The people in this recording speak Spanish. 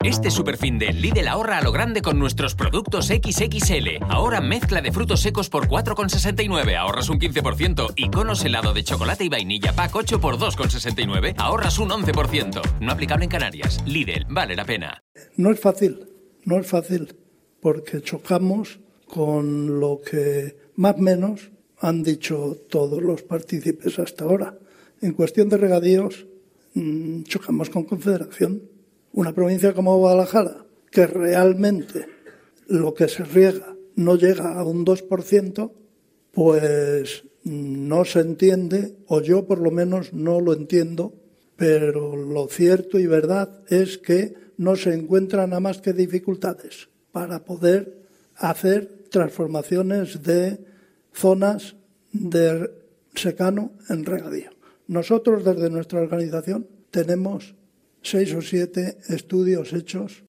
Este superfin de Lidl ahorra a lo grande con nuestros productos XXL. Ahora mezcla de frutos secos por 4,69, ahorras un 15%. Y conos helado de chocolate y vainilla pack 8 por 2,69, ahorras un 11%. No aplicable en Canarias. Lidl, vale la pena. No es fácil, porque chocamos con lo que más o menos han dicho todos los partícipes hasta ahora. En cuestión de regadíos, chocamos con Confederación. Una provincia como Guadalajara, que realmente lo que se riega no llega a un 2%, pues no se entiende, o yo por lo menos no lo entiendo, pero lo cierto y verdad es que no se encuentran nada más que dificultades para poder hacer transformaciones de zonas de secano en regadío. Nosotros desde nuestra organización tenemos 6 o 7 estudios hechos